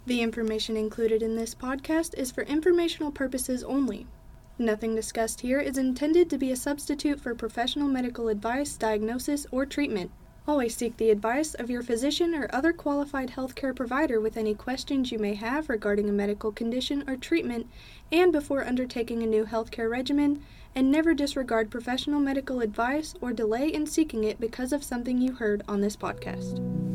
The information included in this podcast is for informational purposes only. Nothing discussed here is intended to be a substitute for professional medical advice, diagnosis, or treatment. Always seek the advice of your physician or other qualified healthcare provider with any questions you may have regarding a medical condition or treatment and before undertaking a new healthcare regimen, and never disregard professional medical advice or delay in seeking it because of something you heard on this podcast.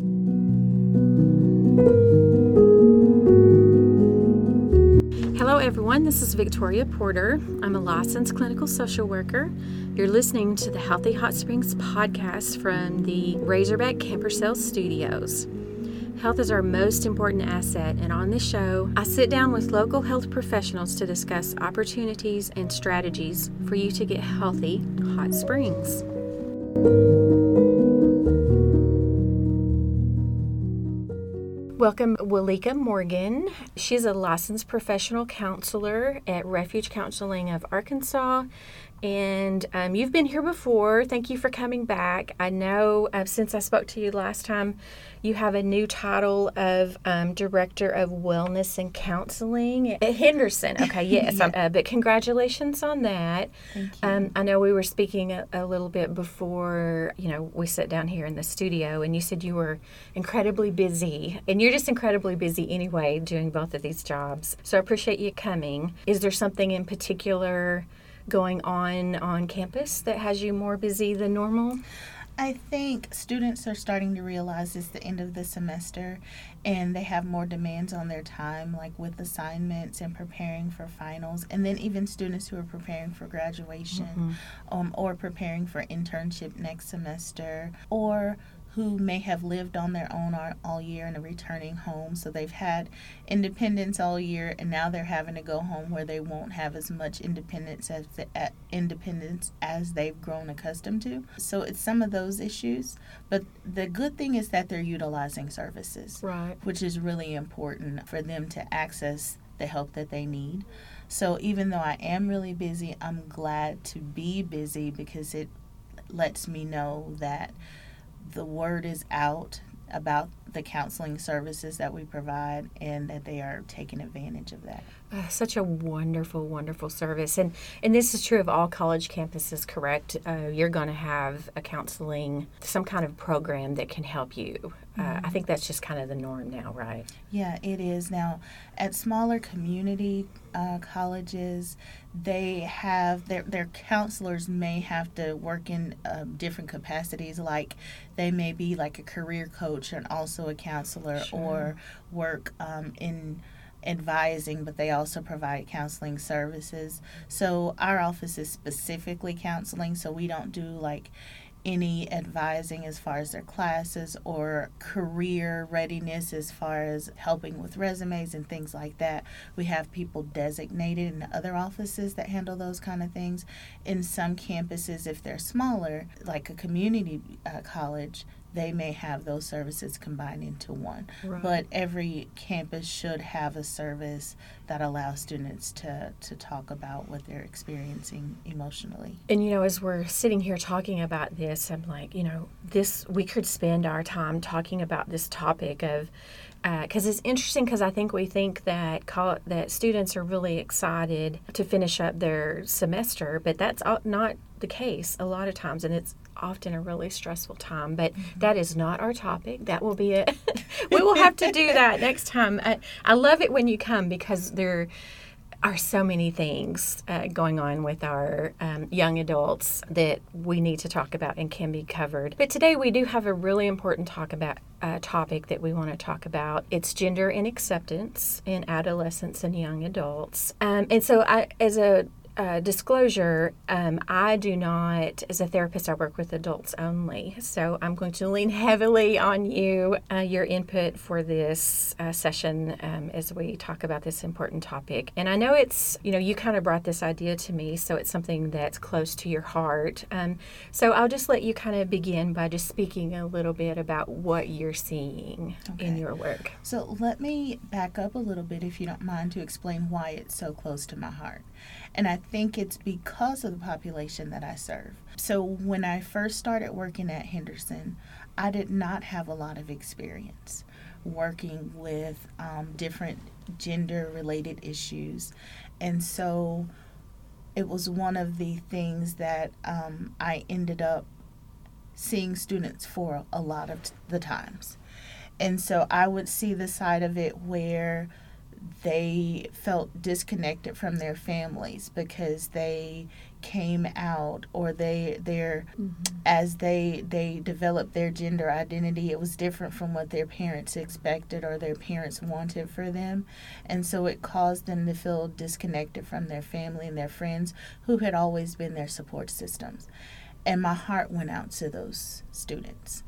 Hello everyone, this is Victoria Porter. I'm a licensed clinical social worker. You're listening to the Healthy Hot Springs podcast from the Razorback Camper Sales Studios. Health is our most important asset, and on this show, I sit down with local health professionals to discuss opportunities and strategies for you to get healthy hot springs. Welcome, Walika Morgan. She's a licensed professional counselor at Refuge Counseling of Arkansas. And you've been here before. Thank you for coming back. I know since I spoke to you last time, you have a new title of Director of Wellness and Counseling at Henderson. Okay, yes. Yeah. But congratulations on that. Thank you. I know we were speaking a little bit before, we sat down here in the studio, and you said you were incredibly busy. And you're just incredibly busy anyway doing both of these jobs. So I appreciate you coming. Is there something in particular going on campus that has you more busy than normal? I think students are starting to realize it's the end of the semester and they have more demands on their time, like with assignments and preparing for finals, and then even students who are preparing for graduation, or preparing for internship next semester, or who may have lived on their own all year and are returning home. So they've had independence all year, and now they're having to go home where they won't have as much independence as they've grown accustomed to. So it's some of those issues. But the good thing is that they're utilizing services, right, which is really important for them to access the help that they need. So even though I am really busy, I'm glad to be busy because it lets me know that the word is out about the counseling services that we provide and that they are taking advantage of that. Such a wonderful, wonderful service. And this is true of all college campuses, correct? You're going to have a counseling, some kind of program that can help you. I think that's just kind of the norm now, right? Yeah, it is. Now, at smaller community colleges, they have their counselors may have to work in different capacities, like they may be like a career coach and also a counselor, Sure, or work in advising, but they also provide counseling services. So our office is specifically counseling, so we don't do like any advising as far as their classes or career readiness as far as helping with resumes and things like that. We have people designated in the other offices that handle those kind of things. In some campuses, if they're smaller, like a community college, they may have those services combined into one. right. But every campus should have a service that allows students to talk about what they're experiencing emotionally. And, as we're sitting here talking about this, I'm like, we could spend our time talking about this topic of, because it's interesting, because I think we think that that students are really excited to finish up their semester, but that's not the case a lot of times, and it's often a really stressful time. But that is not our topic. That will be it. We will have to do that next time. I love it when you come, because there are so many things going on with our young adults that we need to talk about and can be covered. But today we do have a really important topic that we want to talk about. It's gender and acceptance in adolescents and young adults. And so as a disclosure, I do not, as a therapist, I work with adults only. So I'm going to lean heavily on you, your input for this session as we talk about this important topic. And I know it's, you kind of brought this idea to me, so it's something that's close to your heart. So I'll just let you kind of begin by just speaking a little bit about what you're seeing in your work. So let me back up a little bit, if you don't mind, to explain why it's so close to my heart. And I think it's because of the population that I serve. So when I first started working at Henderson, I did not have a lot of experience. working with different gender-related issues. And so it was one of the things that I ended up seeing students for a lot of the times. And so I would see the side of it where they felt disconnected from their families because they came out, or as they developed their gender identity, it was different from what their parents expected or their parents wanted for them. And so it caused them to feel disconnected from their family and their friends who had always been their support systems. And my heart went out to those students.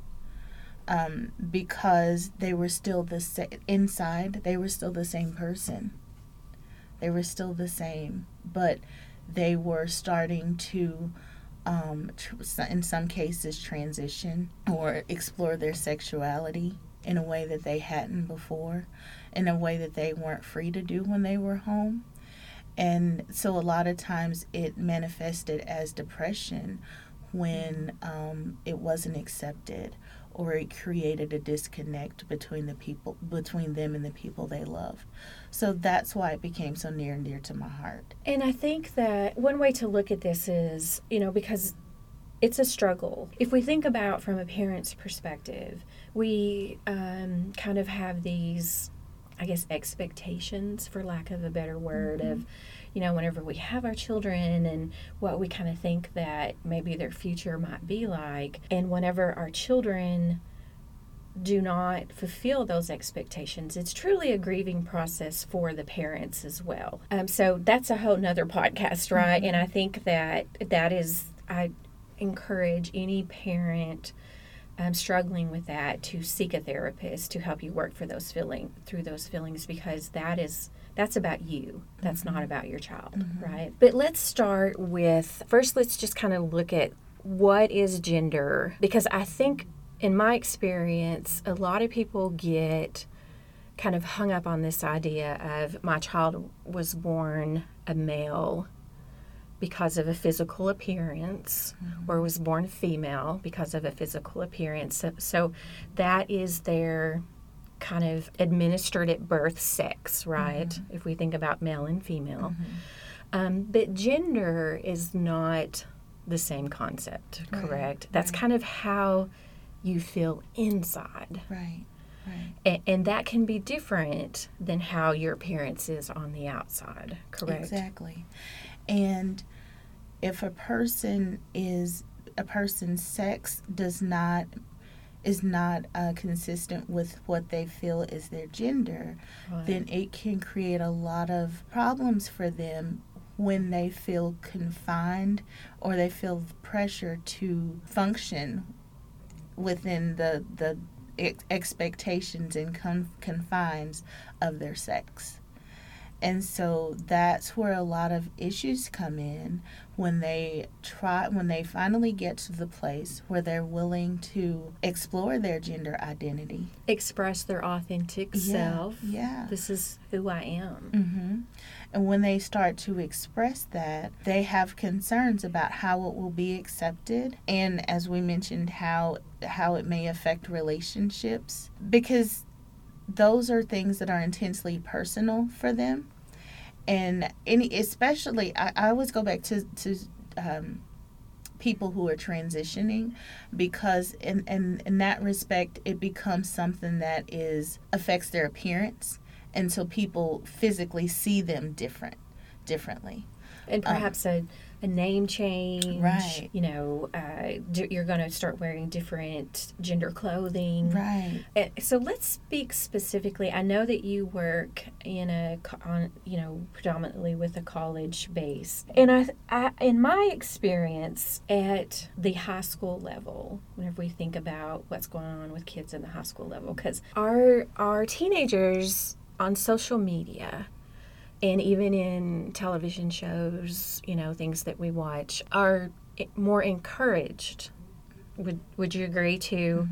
Because they were still inside, they were still the same person. They were still the same, but they were starting to, in some cases, transition or explore their sexuality in a way that they hadn't before, in a way that they weren't free to do when they were home. And so a lot of times it manifested as depression when it wasn't accepted, or it created a disconnect between them and the people they loved. So that's why it became so near and dear to my heart. And I think that one way to look at this is, because it's a struggle. If we think about from a parent's perspective, we kind of have these, I guess, expectations, for lack of a better word, of, whenever we have our children and what we kind of think that maybe their future might be like. And whenever our children do not fulfill those expectations, it's truly a grieving process for the parents as well. So that's a whole nother podcast, right? Mm-hmm. And I think that is, I encourage any parent struggling with that to seek a therapist to help you work through those feelings, because that's about you. That's not about your child, right? But let's start with, first let's just kind of look at what is gender, because I think in my experience, a lot of people get kind of hung up on this idea of my child was born a male because of a physical appearance, or was born female because of a physical appearance. So that is their kind of administered at birth sex, right? If we think about male and female. But gender is not the same concept, correct? That's kind of how you feel inside. Right. And that can be different than how your appearance is on the outside, correct? Exactly. And if a person's sex is not consistent with what they feel is their gender, then it can create a lot of problems for them when they feel confined, or they feel pressure to function within the expectations and confines of their sex. And so that's where a lot of issues come in when they finally get to the place where they're willing to explore their gender identity. Express their authentic self. Yeah. This is who I am. And when they start to express that, they have concerns about how it will be accepted, and as we mentioned, how it may affect relationships, because those are things that are intensely personal for them. And especially, I always go back to people who are transitioning, because in that respect, it becomes something that affects their appearance. And so people physically see them differently. And perhaps a name change. Right. You're going to start wearing different gender clothing. Right. So let's speak specifically. I know that you work predominantly with a college base. And I in my experience at the high school level, whenever we think about what's going on with kids in the high school level, because our teenagers on social media, and even in television shows, things that we watch, are more encouraged. Would you agree to,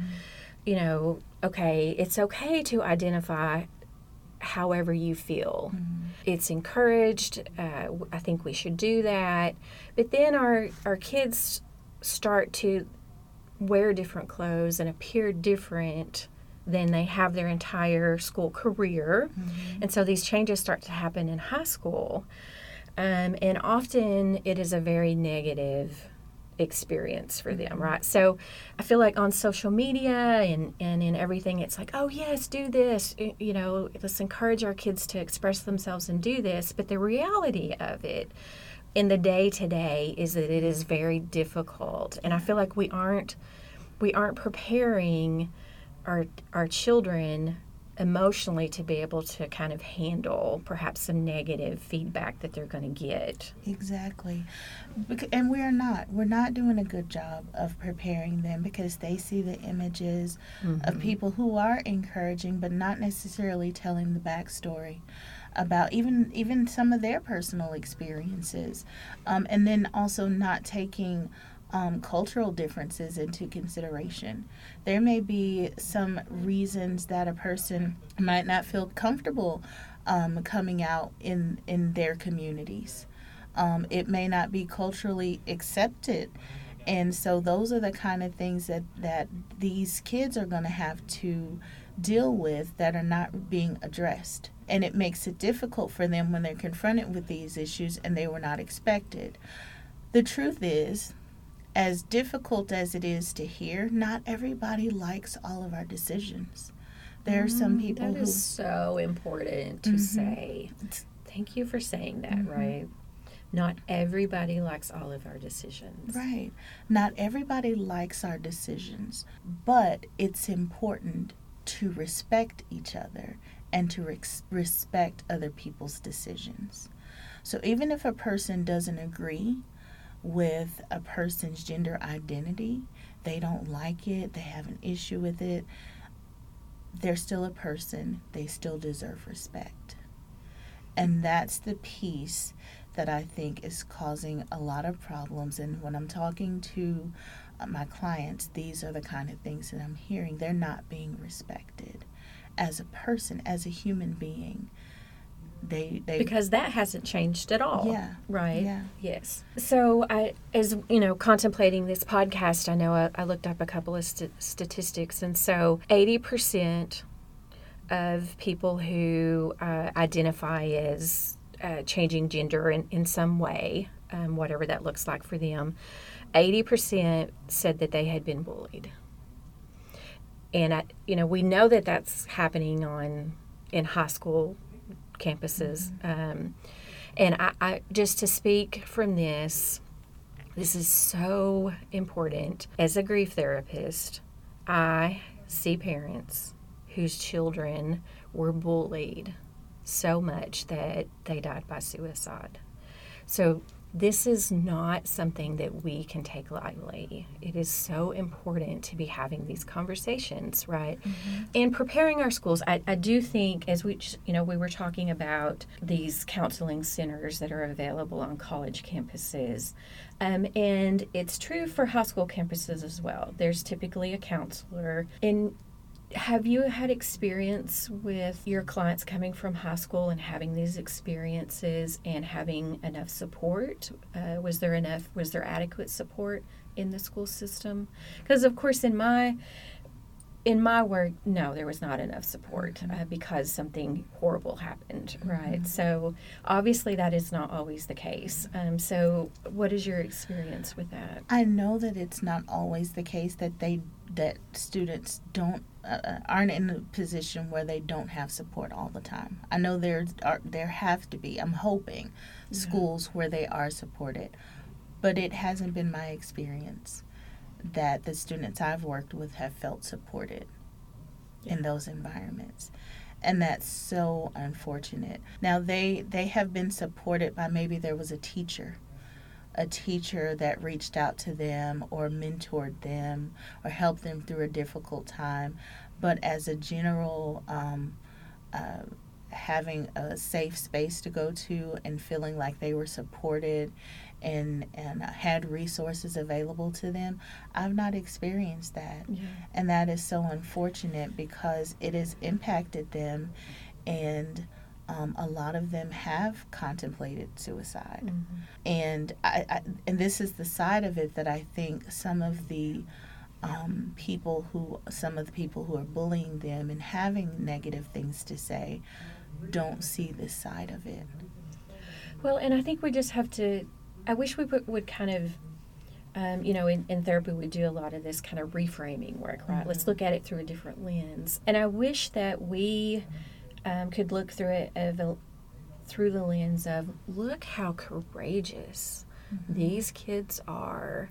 okay, it's okay to identify however you feel. It's encouraged. I think we should do that. But then our kids start to wear different clothes and appear different than they have their entire school career. Mm-hmm. And so these changes start to happen in high school. And often it is a very negative experience for them, right? So I feel like on social media and in everything, it's like, oh, yes, do this. You know, let's encourage our kids to express themselves and do this. But the reality of it in the day-to-day is that it is very difficult. And I feel like we aren't preparing our children emotionally to be able to kind of handle perhaps some negative feedback that they're going to get. Exactly. And we're not doing a good job of preparing them, because they see the images of people who are encouraging but not necessarily telling the backstory about even some of their personal experiences, and then also not taking cultural differences into consideration. There may be some reasons that a person might not feel comfortable coming out in their communities. It may not be culturally accepted. And so those are the kind of things that these kids are going to have to deal with that are not being addressed. And it makes it difficult for them when they're confronted with these issues and they were not expected. The truth is, as difficult as it is to hear, not everybody likes all of our decisions. There are some people that is so important to say. Thank you for saying that, right? Not everybody likes all of our decisions. Right. Not everybody likes our decisions, but it's important to respect each other and to respect other people's decisions. So even if a person doesn't agree with a person's gender identity, they don't like it, they have an issue with it, they're still a person, they still deserve respect. And that's the piece that I think is causing a lot of problems. And when I'm talking to my clients, these are the kind of things that I'm hearing. They're not being respected as a person, as a human being. They because that hasn't changed at all. Yeah. Right? Yeah. Yes. So as contemplating this podcast, I know I looked up a couple of statistics, and so 80% of people who identify as changing gender in some way, whatever that looks like for them, 80% said that they had been bullied. And we know that that's happening in high school campuses. And I just to speak from this is so important. As a grief therapist, I see parents whose children were bullied so much that they died by suicide. So this is not something that we can take lightly. It is so important to be having these conversations, right? And preparing our schools. I do think, as we were talking about these counseling centers that are available on college campuses, and it's true for high school campuses as well. There's typically a counselor. And have you had experience with your clients coming from high school and having these experiences and having enough support? Was there adequate support in the school system? Because of course in my work, no, there was not enough support because something horrible happened, right? So obviously that is not always the case. So what is your experience with that? I know that it's not always the case that students aren't in a position where they don't have support all the time. I know there have to be, I'm hoping, schools where they are supported, but it hasn't been my experience that the students I've worked with have felt supported in those environments. And that's so unfortunate. Now, they have been supported by, maybe there was a teacher that reached out to them or mentored them or helped them through a difficult time. But as a general, having a safe space to go to and feeling like they were supported and had resources available to them, I've not experienced that. Yeah. And that is so unfortunate because it has impacted them, and a lot of them have contemplated suicide. And and this is the side of it that I think some of the some of the people who are bullying them and having negative things to say don't see this side of it. Well, and I think we just have to, I wish we would kind of, in therapy we do a lot of this kind of reframing work, right? Mm-hmm. Let's look at it through a different lens. And I wish that we could look through it through the lens of, look how courageous these kids are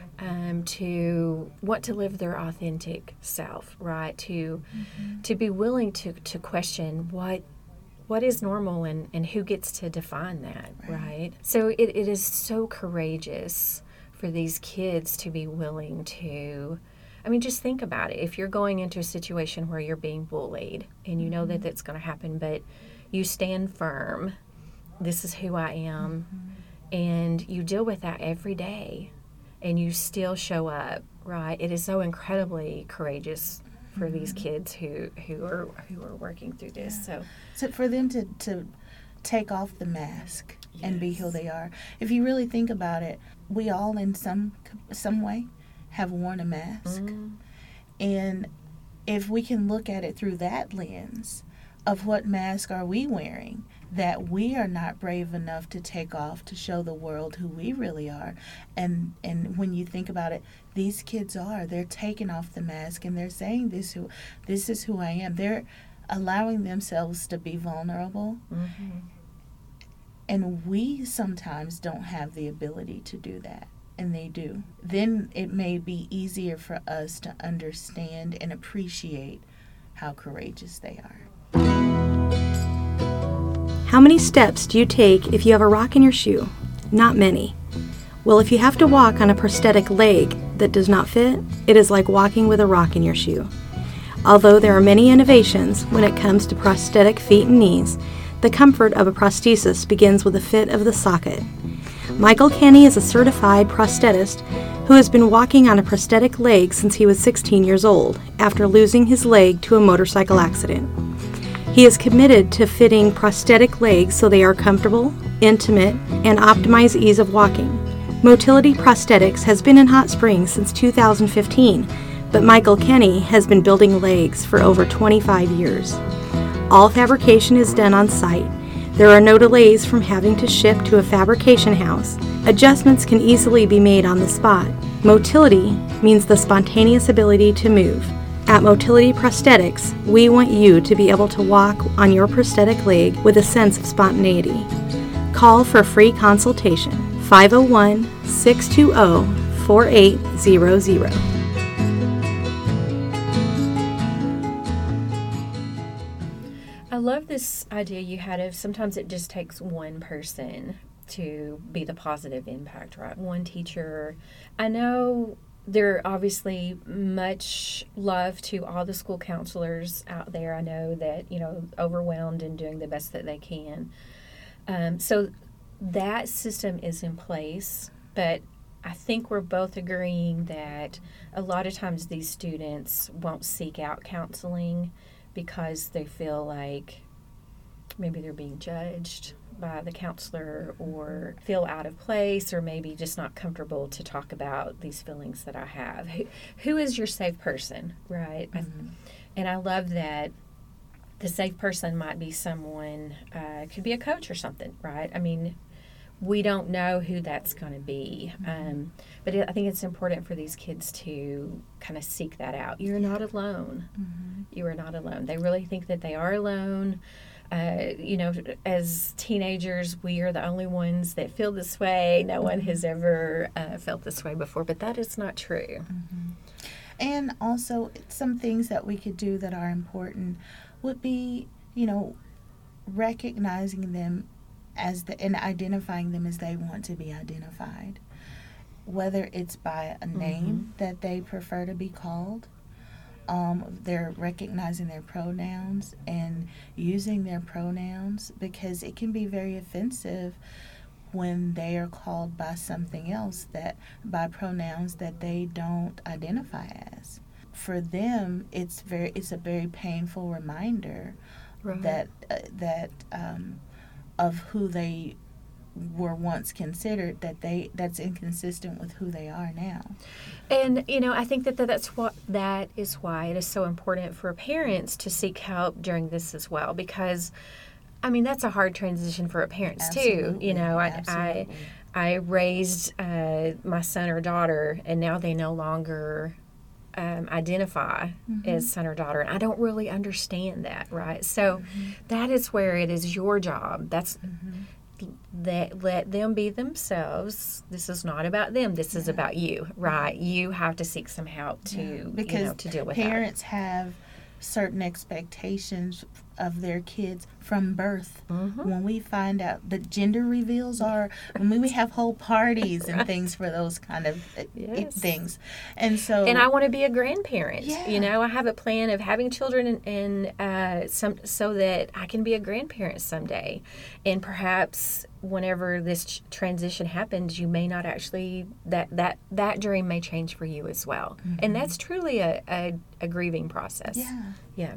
to want to live their authentic self, right? To be willing to question what is normal and who gets to define that, right? So it is so courageous for these kids to be willing to, just think about it. If you're going into a situation where you're being bullied and you know that that's going to happen, but you stand firm, this is who I am, and you deal with that every day, and you still show up, right? It is so incredibly courageous for these kids who are working through this. So for them to take off the mask and be who they are. If you really think about it, we all in some way have worn a mask. And if we can look at it through that lens of what mask are we wearing that we are not brave enough to take off to show the world who we really are. And when you think about it, these kids they're taking off the mask and they're saying this is who I am. They're allowing themselves to be vulnerable. And we sometimes don't have the ability to do that, and they do. Then it may be easier for us to understand and appreciate how courageous they are. How many steps do you take if you have a rock in your shoe? Not many. Well, if you have to walk on a prosthetic leg that does not fit, it is like walking with a rock in your shoe. Although there are many innovations when it comes to prosthetic feet and knees, the comfort of a prosthesis begins with the fit of the socket. Michael Kenny is a certified prosthetist who has been walking on a prosthetic leg since he was 16 years old after losing his leg to a motorcycle accident. He is committed to fitting prosthetic legs so they are comfortable, intimate, and optimize ease of walking. Motility Prosthetics has been in Hot Springs since 2015, but Michael Kenny has been building legs for over 25 years. All fabrication is done on site. There are no delays from having to ship to a fabrication house. Adjustments can easily be made on the spot. Motility means the spontaneous ability to move. At Motility Prosthetics, we want you to be able to walk on your prosthetic leg with a sense of spontaneity. Call for a free consultation, 501-620-4800. I love this idea you had of sometimes it just takes one person to be the positive impact, right? One teacher. I know there are obviously much love to all the school counselors out there. I know that, overwhelmed and doing the best that they can. So that system is in place, but I think we're both agreeing that a lot of times these students won't seek out counseling because they feel like maybe they're being judged by the counselor or feel out of place or maybe just not comfortable to talk about these feelings that I have. Who is your safe person, right? And I love that the safe person might be someone, could be a coach or something, right? I mean, we don't know who that's going to be. But I think it's important for these kids to kind of seek that out. You're not alone. You are not alone. They really think that they are alone. As teenagers, we are the only ones that feel this way. No one has ever felt this way before, but that is not true. And also, some things that we could do that are important would be, recognizing them and identifying them as they want to be identified. Whether it's by a name that they prefer to be called, they're recognizing their pronouns and using their pronouns, because it can be very offensive when they are called by something else, by pronouns that they don't identify as. For them, it's a very painful reminder, right, that of who they were once considered, that's inconsistent with who they are now. And I think that is why it is so important for parents to seek help during this as well, because that's a hard transition for parents too. Absolutely. I raised my son or daughter, and now they no longer identify as son or daughter, and I don't really understand that, right? So that is where it is your job. That's that. Let them be themselves. This is not about them. This is about you, right? You have to seek some help to because to deal with parents have certain expectations of their kids from birth. When we find out the gender reveals are, when we have whole parties and things for those kind of things. And I want to be a grandparent. Yeah. I have a plan of having children and so that I can be a grandparent someday. And perhaps whenever this transition happens, you may not actually, that dream may change for you as well. And that's truly a grieving process. Yeah.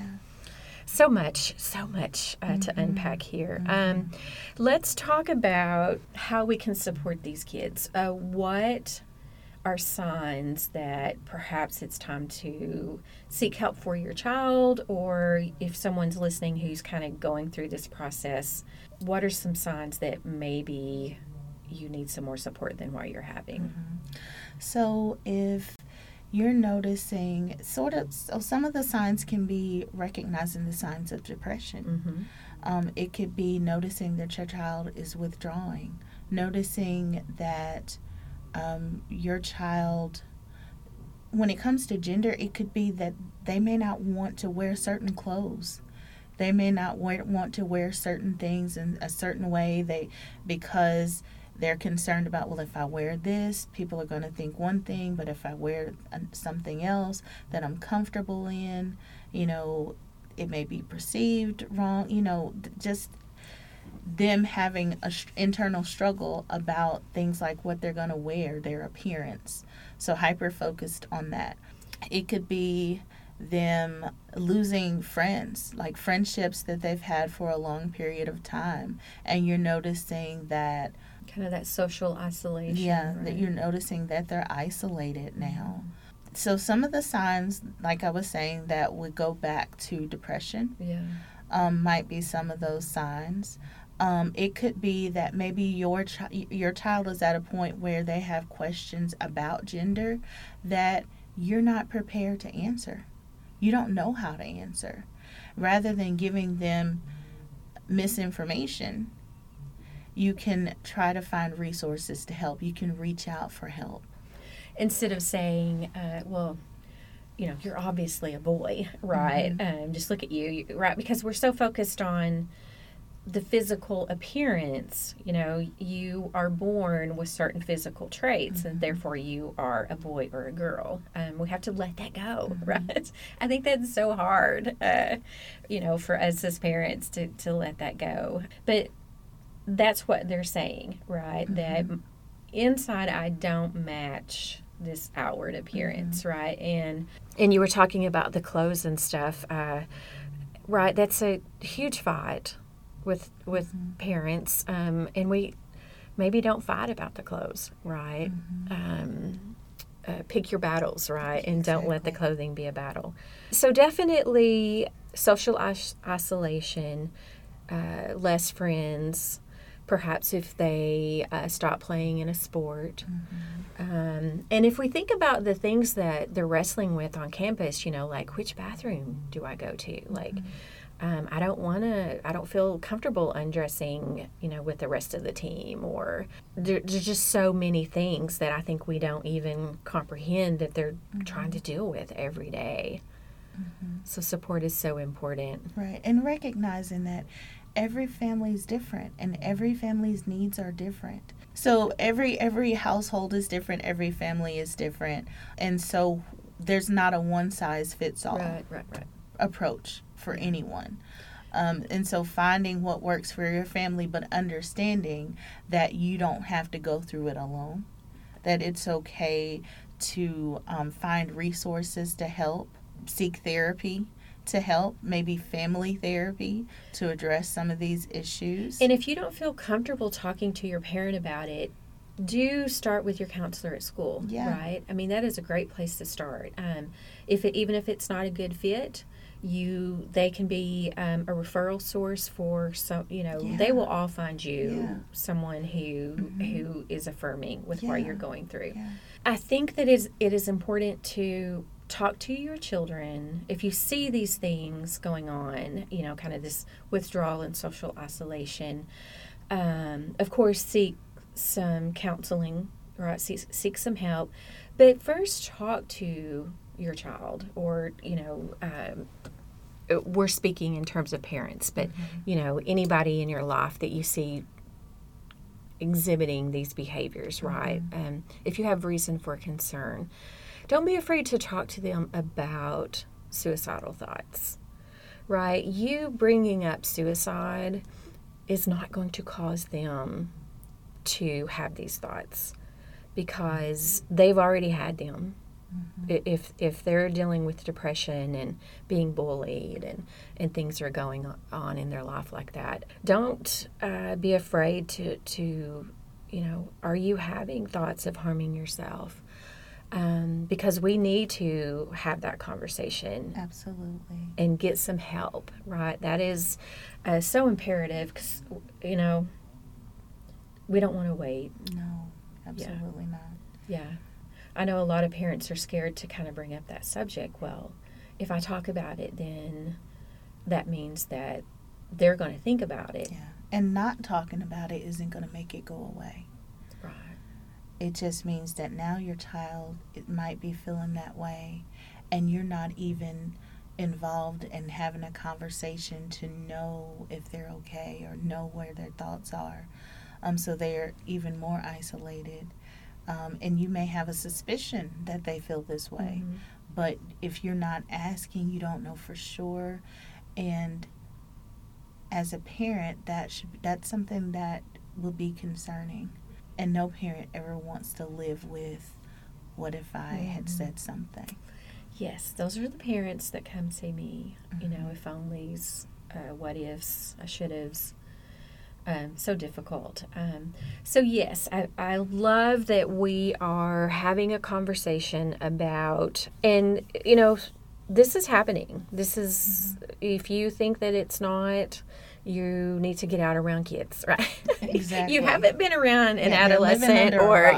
So much to unpack here. Let's talk about how we can support these kids. What are signs that perhaps it's time to seek help for your child, or if someone's listening who's kind of going through this process, what are some signs that maybe you need some more support than what you're having? So if you're noticing some of the signs can be recognizing the signs of depression. It could be noticing that your child is withdrawing, noticing that your child, when it comes to gender, it could be that they may not want to wear certain clothes. They may not want to wear certain things in a certain way because they're concerned about, well, if I wear this, people are going to think one thing, but if I wear something else that I'm comfortable in, it may be perceived wrong, just them having an internal struggle about things like what they're going to wear, their appearance. So hyper-focused on that. It could be them losing friends, like friendships that they've had for a long period of time, and you're noticing that kind of that social isolation. Yeah, right? That you're noticing that they're isolated now. So some of the signs, like I was saying, that would go back to depression, might be some of those signs. It could be that maybe your child is at a point where they have questions about gender that you're not prepared to answer. You don't know how to answer. Rather than giving them misinformation, you can try to find resources to help. You can reach out for help. Instead of saying, well, you're obviously a boy, right? Just look at you, right? Because we're so focused on the physical appearance. You are born with certain physical traits, and therefore you are a boy or a girl. We have to let that go, right? I think that's so hard, for us as parents to let that go. But that's what they're saying, right? That inside I don't match this outward appearance, right? And you were talking about the clothes and stuff, right? That's a huge fight with parents, and we maybe don't fight about the clothes, right? Pick your battles, right? And don't let the clothing be a battle. So definitely social isolation, less friends, perhaps if they stop playing in a sport. And if we think about the things that they're wrestling with on campus, like which bathroom do I go to? Like, I don't feel comfortable undressing, with the rest of the team, or there's just so many things that I think we don't even comprehend that they're trying to deal with every day. So support is so important. Right. And recognizing that every family is different and every family's needs are different. So every household is different, every family is different. And so there's not a one-size-fits-all approach for anyone. And so finding what works for your family, but understanding that you don't have to go through it alone, that it's okay to find resources to help, seek therapy to help, maybe family therapy to address some of these issues. And if you don't feel comfortable talking to your parent about it, do start with your counselor at school, right? I mean, that is a great place to start. Even if it's not a good fit, they can be a referral source for some. They will all find you someone who is affirming with what you're going through. Yeah. I think that it is important to talk to your children if you see these things going on. Kind of this withdrawal and social isolation. Of course, seek some counseling, right? Seek some help, but first talk to your child, or we're speaking in terms of parents, but anybody in your life that you see exhibiting these behaviors, right? If you have reason for concern, don't be afraid to talk to them about suicidal thoughts, right? You bringing up suicide is not going to cause them to have these thoughts, because they've already had them. If they're dealing with depression and being bullied and things are going on in their life like that, don't be afraid to are you having thoughts of harming yourself? Because we need to have that conversation. Absolutely. And get some help, right? That is so imperative, because, we don't want to wait. No, absolutely not. Yeah. I know a lot of parents are scared to kind of bring up that subject. Well, if I talk about it, then that means that they're going to think about it. Yeah. And not talking about it isn't going to make it go away. Right. It just means that now your child, it might be feeling that way, and you're not even involved in having a conversation to know if they're okay or know where their thoughts are. So they're even more isolated. And you may have a suspicion that they feel this way. But if you're not asking, you don't know for sure. And as a parent, that's something that will be concerning. And no parent ever wants to live with, what if I had said something? Yes, those are the parents that come see me. If onlys, what ifs, I should have's. So difficult. So yes, I love that we are having a conversation about, and this is happening. This is, if you think that it's not, you need to get out around kids, right? Exactly. You haven't been around an adolescent or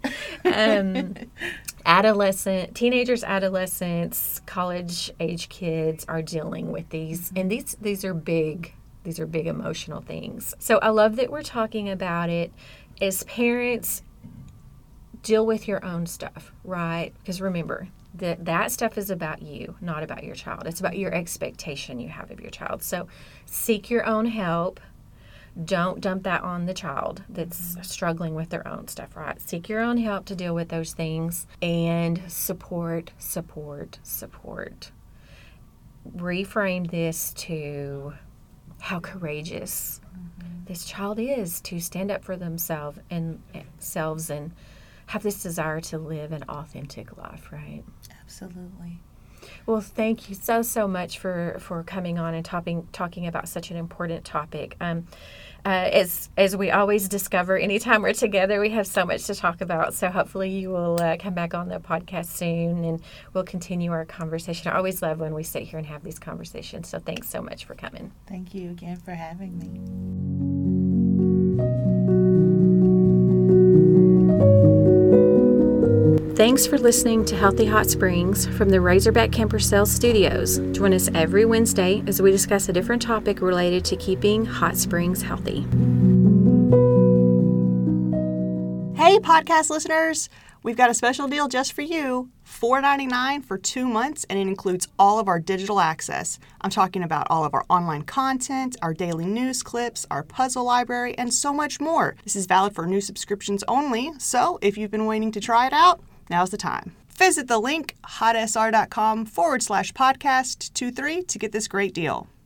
teenagers, adolescents, college age kids are dealing with these, and these are big. These are big emotional things. So I love that we're talking about it. As parents, deal with your own stuff, right? Because remember, that stuff is about you, not about your child. It's about your expectation you have of your child. So seek your own help. Don't dump that on the child that's struggling with their own stuff, right? Seek your own help to deal with those things, and support. Reframe this to how courageous this child is to stand up for themselves and have this desire to live an authentic life, right? Absolutely. Well, thank you so much for coming on and talking about such an important topic. As we always discover, anytime we're together, we have so much to talk about. So hopefully you will come back on the podcast soon, and we'll continue our conversation. I always love when we sit here and have these conversations. So thanks so much for coming. Thank you again for having me. Thanks for listening to Healthy Hot Springs from the Razorback Camper Sales Studios. Join us every Wednesday as we discuss a different topic related to keeping hot springs healthy. Hey, podcast listeners! We've got a special deal just for you. $4.99 for 2 months, and it includes all of our digital access. I'm talking about all of our online content, our daily news clips, our puzzle library, and so much more. This is valid for new subscriptions only, so if you've been waiting to try it out, now's the time. Visit the link hotsr.com/podcast23 to get this great deal.